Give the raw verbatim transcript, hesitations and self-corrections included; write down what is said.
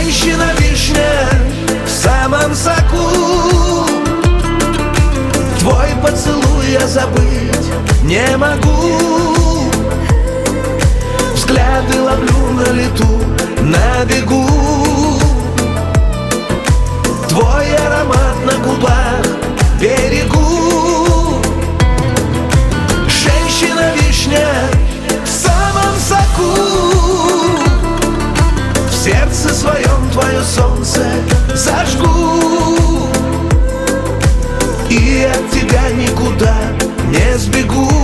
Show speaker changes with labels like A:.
A: Женщина-вишня в самом соку, твой поцелуй я забыть не могу. Взгляды ловлю на лету, на бегу. Твой аромат на губах берегу. Женщина-вишня в самом соку, в сердце своем твое солнце зажгу, и от тебя никуда не сбегу.